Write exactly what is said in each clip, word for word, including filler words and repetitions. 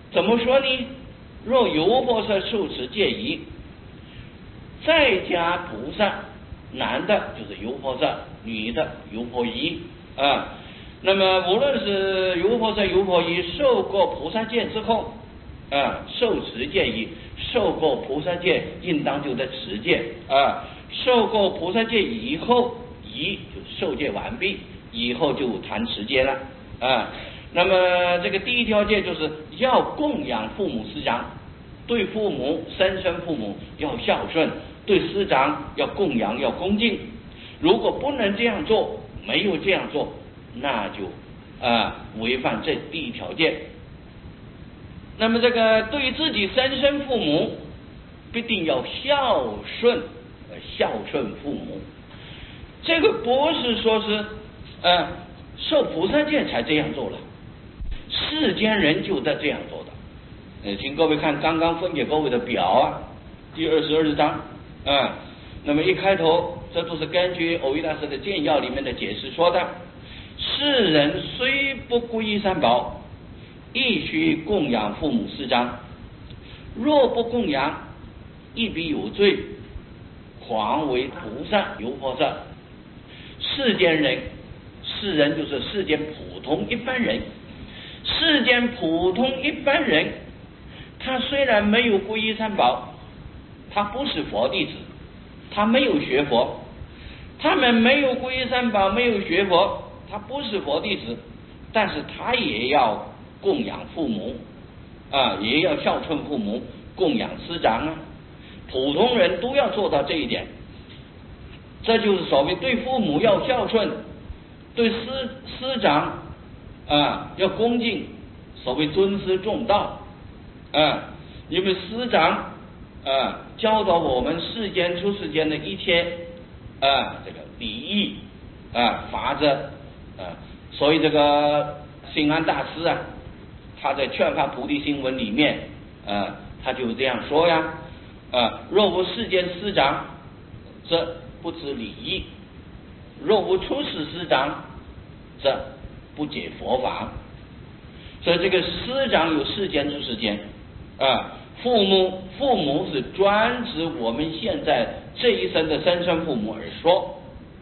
怎么说呢？若游婆萨受持戒仪，在家菩萨，男的就是游婆萨，女的游婆夷啊。那么无论是游婆萨、游婆夷受过菩萨戒之后啊，受持戒仪，受过菩萨戒，应当就在持戒啊。受过菩萨戒以后，仪就受戒完毕，以后就谈持戒了啊。那么这个第一条戒就是要供养父母师长，对父母生身父母要孝顺，对师长要供养要恭敬。如果不能这样做，没有这样做，那就啊违反这第一条戒。那么这个对于自己生身父母，必定要孝顺，孝顺父母。这个不是说是呃受菩萨戒才这样做了，世间人就在这样做的。呃，请各位看刚刚分给各位的表啊，第二十二章啊。那么一开头，这都是根据藕益大师的简要里面的解释说的。世人虽不皈依三宝，亦须供养父母师长。若不供养，亦必有罪，况为菩萨、游婆萨。世间人，世人就是世间普通一般人。世间普通一般人，他虽然没有皈依三宝，他不是佛弟子，他没有学佛，他们没有皈依三宝，没有学佛，他不是佛弟子，但是他也要供养父母啊，也要孝顺父母，供养师长啊。普通人都要做到这一点，这就是所谓对父母要孝顺，对师师长啊要恭敬，所谓尊师重道啊。因为师长啊教导我们世间出世间的一切啊这个礼仪啊法则啊，所以这个心安大师啊，他在《劝发菩提心文》里面啊，他就这样说呀啊，若无世间师长，则不知礼仪；若无出世师长，则不解佛法。所以这个师长有世间出世间啊，父母父母是专指我们现在这一生的生身父母而说。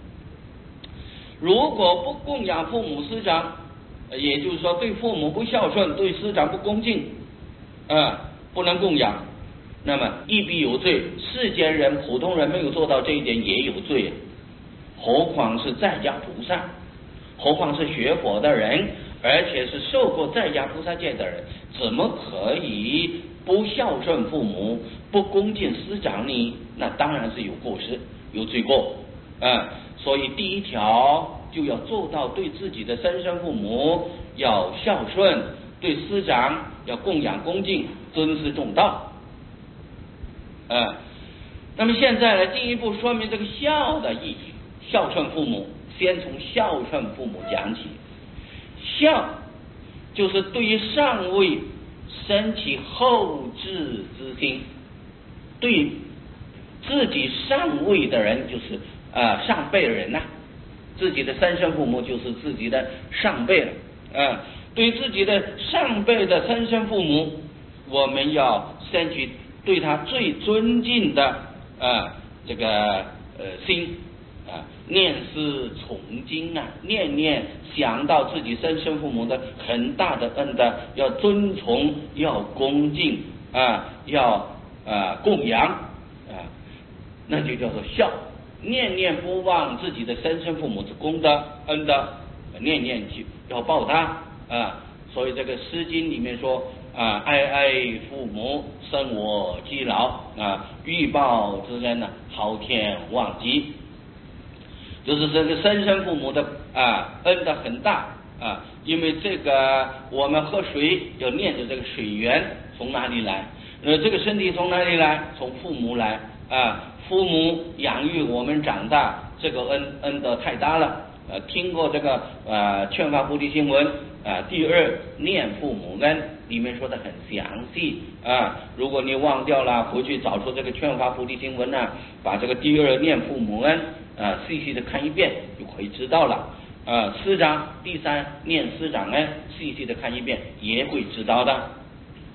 如果不供养父母师长，也就是说对父母不孝顺，对师长不恭敬啊，不能供养，那么亦必有罪。世间人普通人没有做到这一点也有罪，何况是在家菩萨，何况是学佛的人，而且是受过在家菩萨戒的人，怎么可以不孝顺父母，不恭敬师长呢？那当然是有过失，有罪过啊。所以第一条就要做到对自己的生身父母要孝顺，对师长要供养恭敬，尊师重道啊。那么现在来进一步说明这个孝的意义，孝顺父母，先从孝顺父母讲起。孝就是对于上位生起后至之心，对自己上位的人就是呃上辈人呐、啊，自己的生身父母就是自己的上辈了啊、呃。对自己的上辈的生身父母，我们要生起对他最尊敬的啊、呃、这个呃心啊，念思崇敬啊，念念想到自己生身父母的很大的恩德，要尊崇，要恭敬啊，要啊供养啊，那就叫做孝。念念不忘自己的生身父母之功德恩德，念念去要报他啊。所以这个《诗经》里面说啊，哀哀父母，生我积劳啊，欲报之恩呢，昊天忘极。就是这个生身父母的啊恩德很大啊，因为这个我们喝水要念着这个水源从哪里来，呃，这个身体从哪里来？从父母来啊。父母养育我们长大，这个恩恩德太大了。呃，听过这个呃《劝发菩提心文》啊，第二念父母恩里面说的很详细啊。如果你忘掉了，回去找出这个《劝发菩提心文》呢，把这个第二念父母恩啊细细的看一遍，就可以知道了。啊，师长第三念师长恩，细细的看一遍也会知道的。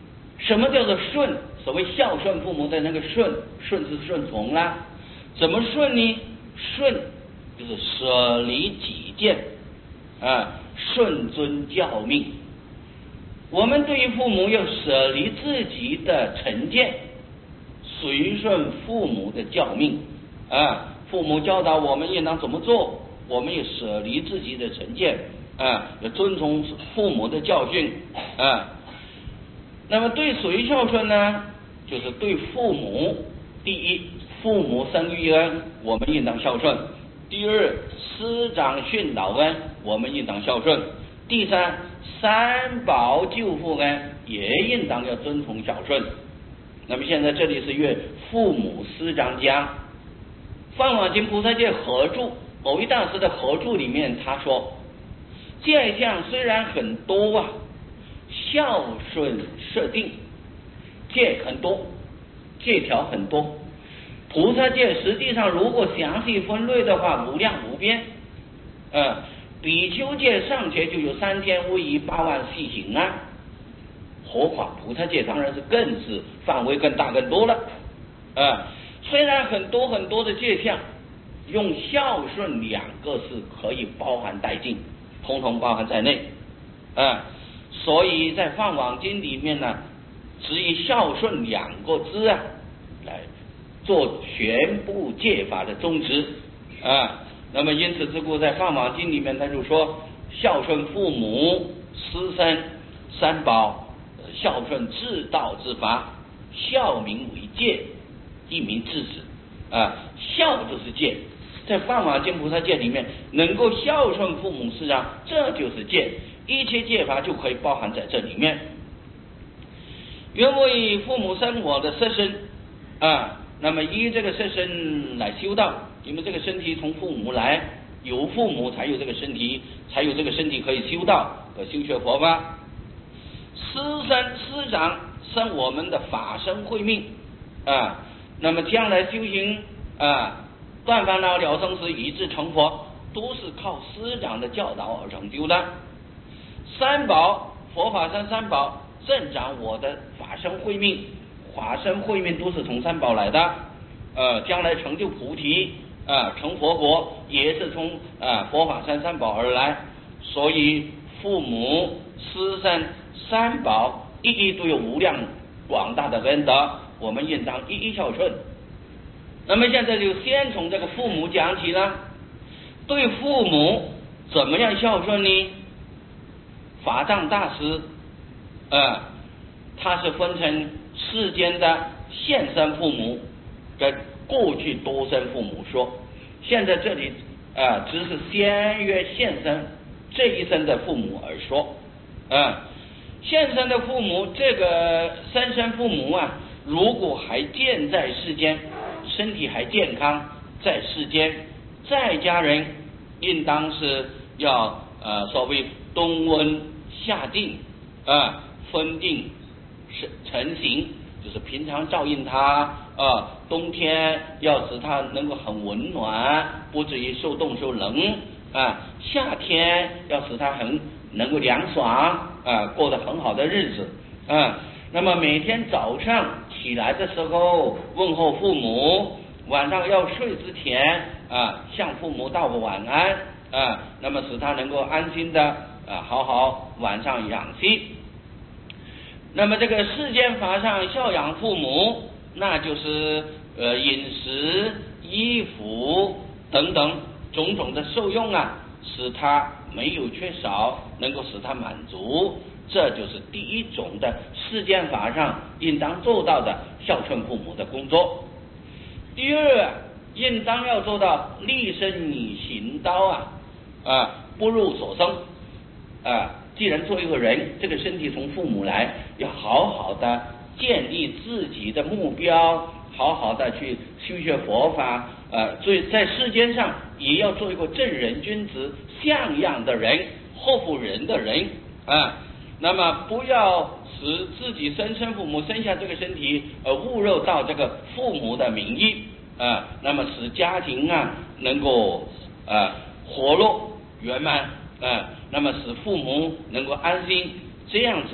什么叫做顺？所谓孝顺父母的那个顺，顺是顺从啦。怎么顺呢？顺就是舍离己见啊，顺遵教命。我们对于父母要舍离自己的成见，随顺父母的教命啊。父母教导我们应当怎么做，我们也舍离自己的成见啊，要遵从父母的教训啊。那么对谁孝顺呢？就是对父母。第一，父母生育恩，我们应当孝顺；第二，师长训导恩，我们应当孝顺；第三，三宝救父恩，也应当要遵从孝顺。那么现在这里是约父母师长讲，梵网经菩萨戒合注某一大师的合注里面，他说戒相虽然很多啊，孝顺设定戒很多，戒条很多。菩萨戒实际上如果详细分类的话，无量无边。呃，比丘戒尚且就有三千威仪八万细行啊，何况菩萨戒当然是更是范围更大更多了。呃，虽然很多很多的戒相，用孝顺两个是可以包含殆尽，统统包含在内。呃，所以在梵网经里面呢，只以孝顺两个字啊来做全部戒法的宗旨啊。那么因此之故，在梵网经里面他就说，孝顺父母、师生、三宝，孝顺至道之法，孝名为戒，一名制止啊。孝就是戒，在梵网经菩萨戒里面，能够孝顺父母师长，这就是戒，一切戒法就可以包含在这里面。愿为父母生我的色身啊，那么依这个色身来修道，因为这个身体从父母来，有父母才有这个身体，才有这个身体可以修道和修学佛法。师生师长生我们的法身慧命啊，那么将来修行啊，断烦恼了生死以至成佛，都是靠师长的教导而成就的。三宝佛法僧三宝正长我的法身慧命，法身慧命都是从三宝来的，呃，将来成就菩提啊、呃，成佛国也是从啊、呃、佛法僧三宝而来。所以父母师生三宝一一都有无量广大的恩德，我们应当一一孝顺。那么现在就先从这个父母讲起了，对父母怎么样孝顺呢？法藏大师呃，他是分成世间的现生父母跟过去多生父母说，现在这里呃只是先约现生这一生的父母而说。呃现生的父母，这个生身父母啊，如果还健在世间，身体还健康，在世间，在家人应当是要呃所谓冬温夏定啊，分定成形，就是平常照应他啊，冬天要使他能够很温暖，不至于受冻受冷啊，夏天要使他很能够凉爽啊，过得很好的日子啊。那么每天早上起来的时候问候父母，晚上要睡之前啊向父母道个晚安啊，那么使他能够安心的啊好好晚上养息。那么这个世间法上孝养父母，那就是呃饮食衣服等等种种的受用啊，使他没有缺少，能够使他满足，这就是第一种的世间法上应当做到的孝顺父母的工作。第二，应当要做到立身以行道啊啊，不入所生啊。既然做一个人，这个身体从父母来，要好好的建立自己的目标，好好的去修学佛法，呃，所以在世间上也要做一个正人君子、像样的人、后福人的人啊。那么不要使自己生身父母生下这个身体，呃，误入到这个父母的名义啊，那么使家庭啊能够啊活络圆满啊，那么使父母能够安心，这样子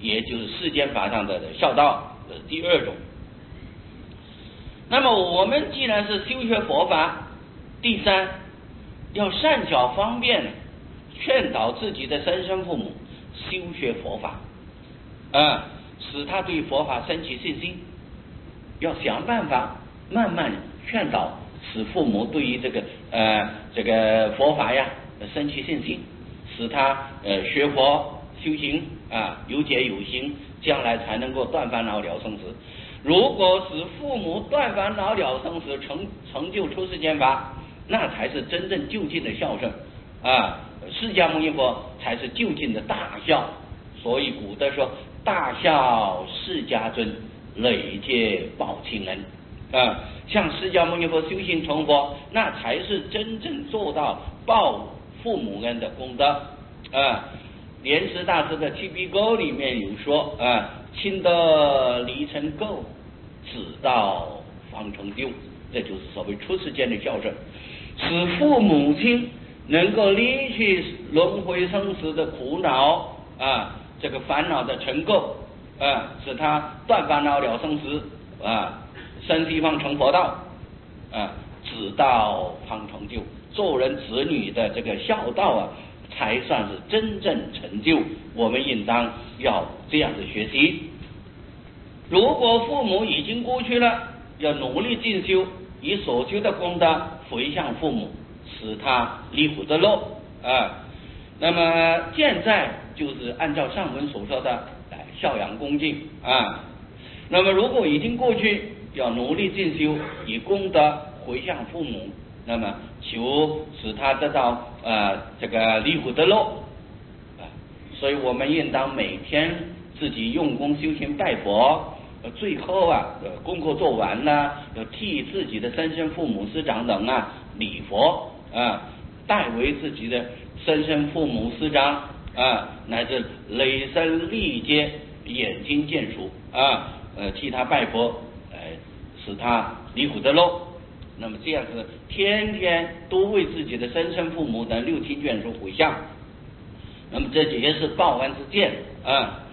也就是世间法上的孝道，这是第二种。那么我们既然是修学佛法，第三要善巧方便劝导自己的生身父母修学佛法，啊，使他对佛法升起信心，要想办法慢慢劝导，使父母对于这个呃这个佛法呀升起信心，使他呃学佛修行啊有解有行，将来才能够断烦恼了生死。如果使父母断烦恼了生死，成成就出世间法，那才是真正究竟的孝顺啊！释迦牟尼佛才是究竟的大孝。所以古德说：“大孝释迦尊，累劫报亲恩。”啊，像释迦牟尼佛修行成佛，那才是真正做到报父母恩的功德啊！莲池大师的《七必沟》里面有说啊，亲得离尘垢，子道方成就，这就是所谓出世间的孝顺，使父母亲能够离去轮回生死的苦恼啊，这个烦恼的尘垢啊，使他断烦恼了生死啊，生西方成佛道啊，子道方成就，做人子女的这个孝道啊，才算是真正成就。我们应当要这样子学习。如果父母已经过去了，要努力进修，以所修的功德回向父母，使他离苦得乐啊。那么现在就是按照上文所说的来孝养恭敬啊。那么如果已经过去，要努力进修，以功德回向父母，那么求使他得到呃这个离苦得乐啊。所以我们应当每天自己用功修行拜佛，最后啊呃功课做完了，要替自己的生身父母师长等啊礼佛啊，代为自己的生身父母师长啊，乃至累生历劫眼睛见属啊，呃替他拜佛，呃使他离苦得乐。那么这样子天天都为自己的生身父母等六亲眷属回向，那么这也是报恩之见啊。